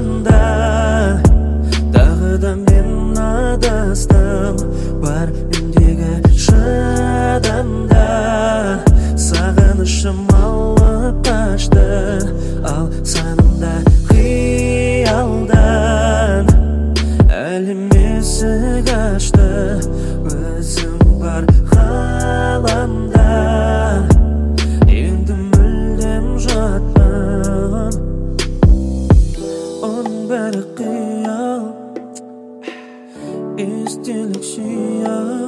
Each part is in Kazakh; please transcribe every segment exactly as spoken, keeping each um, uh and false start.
Шаманда тағы да мен адастым, бар мендегі шыдамда сағынышым алып қашты, ал санымда қиялдан әлем есік ашты. Өзің бар ғаламда енді мүлдем жатпын. Оның бәрі қиял, естелік сүйем,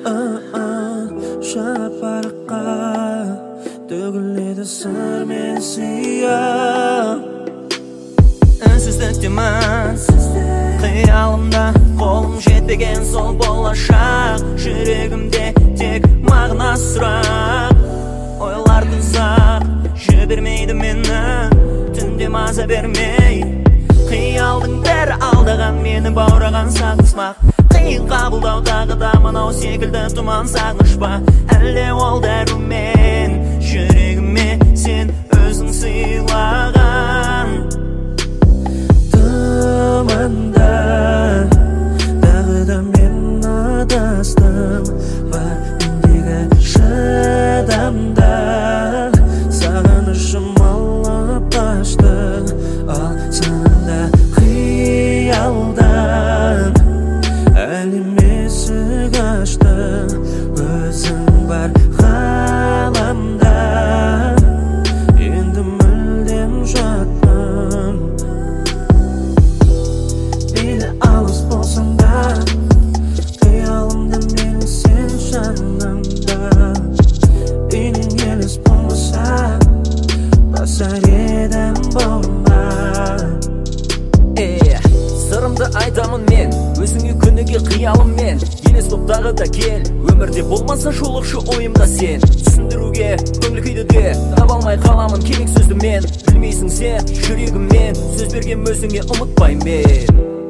шапараққа төгіледі сыр мен сүйем. Үнсіздіктеміз қиялымда, қолым жетпеген сол болашақ. Жүрегімде тек мағынасыз сұрақ, ойлар тұзақ жібермейді мені, түнде маза бермей. Қиялдың бәрі алдаған мені, баураған сағынышмақ. Қиын қабылдау тағы да мынау секілді тұман сағыныш па? Әлде ол дәрумен жүрегіме сен өзің сыйлаған. Тұманда тағы да мен адастым, бар мендегі шыдамда сағынышым алып қашты, ал санымда қиялдан әлем есік ашты. Өзің бар ғаламда енді мүлдем жатпын. Мейлі алыс болсаң да, қиялымда менің сен жанымда. Бейнең елес болмаса, басар едім бауырыма. Сырымды айтамын мен, өзіңе күніге қиялыммен. Елес боп тағы да кел, өмірде болмаса жолықшы ойымда сен. Түсіндіруге көңіл күйді де таба алмай қаламын керек сөзді мен. Білмейсің сен жүрегіммен, сөз берген өзіңе ұмытпаймын.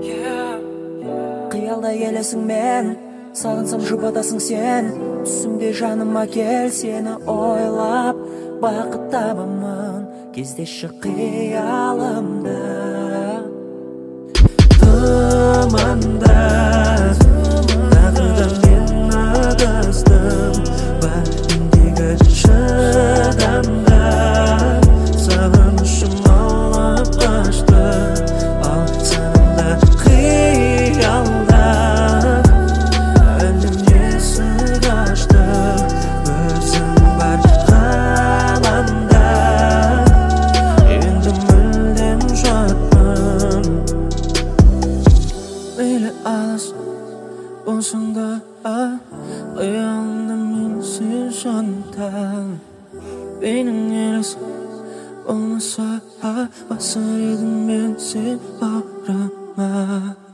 Қиялда елесің мен, сағынсам жұбатасың сен. Түсімде жаныма кел, сені ойлап бақыт табамын, кездеші қиялымда. Тұманда тағы да мен адастым, бар мендегі шыдамда сағынышым алып қашты, ал санымда қиялдан әлем есік ашты. Өзің бар ғаламда енді мүлдем жатпын. Мейлі алыс болсаң да, қиялымда мен сен жанымда. Бейнең елес болмаса, басар едім мен сен бауырыма.